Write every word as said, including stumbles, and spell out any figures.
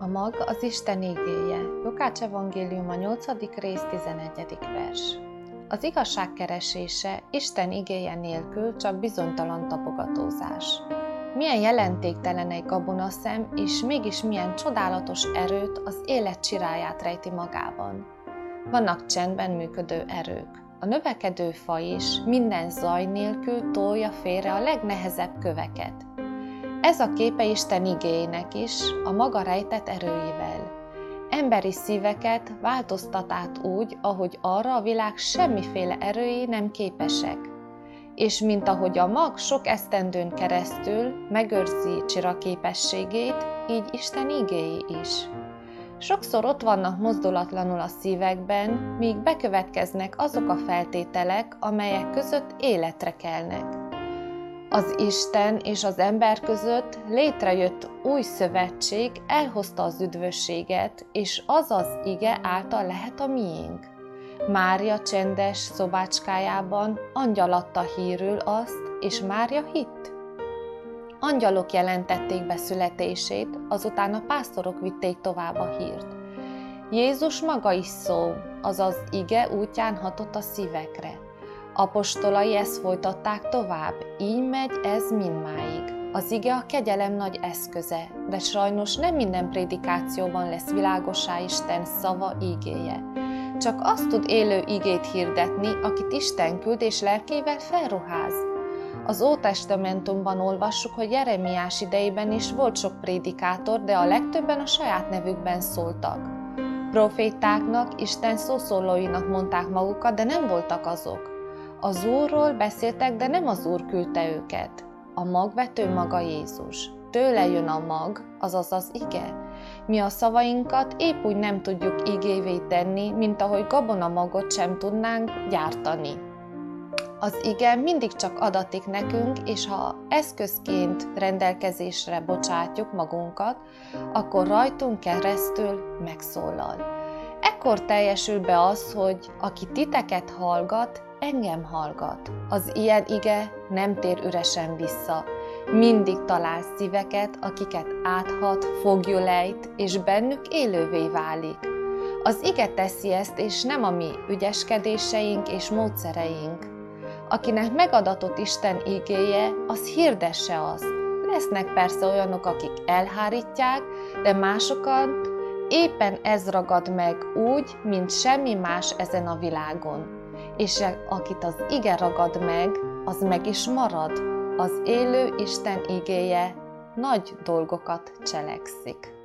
mag az Isten igéje. Lukács evangéliuma nyolcadik rész tizenegyedik vers. Az igazság keresése Isten igéje nélkül csak bizonytalan tapogatózás. Milyen jelentéktelen egy gabonaszem, és mégis milyen csodálatos erőt, az élet csiráját rejti magában. Vannak csendben működő erők. A növekedő fa is minden zaj nélkül tolja félre a legnehezebb köveket. Ez a képe Isten igéjének is, a maga rejtett erőivel. Emberi szíveket változtat át úgy, ahogy arra a világ semmiféle erői nem képesek. És mint ahogy a mag sok esztendőn keresztül megőrzi csiraképességét, így Isten igéi is. Sokszor ott vannak mozdulatlanul a szívekben, míg bekövetkeznek azok a feltételek, amelyek között életre kelnek. Az Isten és az ember között létrejött új szövetség elhozta az üdvösséget, és az az ige által lehet a miénk. Mária csendes szobácskájában angyal adta hírül azt, és Mária hitt. Angyalok jelentették be születését, azután a pásztorok vitték tovább a hírt. Jézus maga is szó, azaz ige útján hatott a szívekre. Apostolai ezt folytatták tovább, így megy ez mindmáig. Az ige a kegyelem nagy eszköze, de sajnos nem minden prédikációban lesz világossá Isten szava igéje. Csak azt tud élő igét hirdetni, akit Isten küld és lelkével felruház. Az Ótestamentumban olvassuk, hogy Jeremiás idejében is volt sok prédikátor, de a legtöbben a saját nevükben szóltak. Profétáknak, Isten szószólóinak mondták magukat, de nem voltak azok. Az Úrról beszéltek, de nem az Úr küldte őket. A magvető maga Jézus. Tőle jön a mag, azaz az ige. Mi a szavainkat épp úgy nem tudjuk igévé tenni, mint ahogy gabonamagot sem tudnánk gyártani. Az ige mindig csak adatik nekünk, és ha eszközként rendelkezésre bocsátjuk magunkat, akkor rajtunk keresztül megszólal. Ekkor teljesül be az, hogy aki titeket hallgat, engem hallgat. Az ilyen ige nem tér üresen vissza. Mindig talál szíveket, akiket áthat, foglyulejt, és bennük élővé válik. Az ige teszi ezt, és nem a mi ügyeskedéseink és módszereink. Akinek megadatott Isten igéje, az hirdesse azt. Lesznek persze olyanok, akik elhárítják, de másokat éppen ez ragad meg úgy, mint semmi más ezen a világon. És akit az ige ragad meg, az meg is marad. Az élő Isten igéje nagy dolgokat cselekszik.